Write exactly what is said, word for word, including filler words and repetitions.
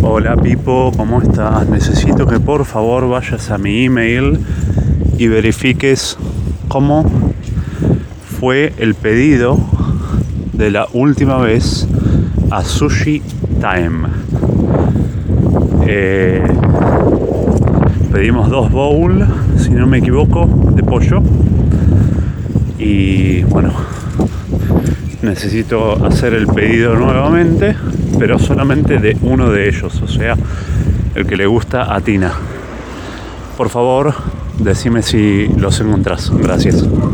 Hola Pipo, ¿cómo estás? Necesito que por favor vayas a mi email y verifiques cómo fue el pedido de la última vez a Sushi Time. Eh, pedimos dos bowls, si no me equivoco, de pollo. Y bueno, necesito hacer el pedido nuevamente, pero solamente de uno de ellos, o sea, el que le gusta a Tina. Por favor, decime si los encontrás. Gracias.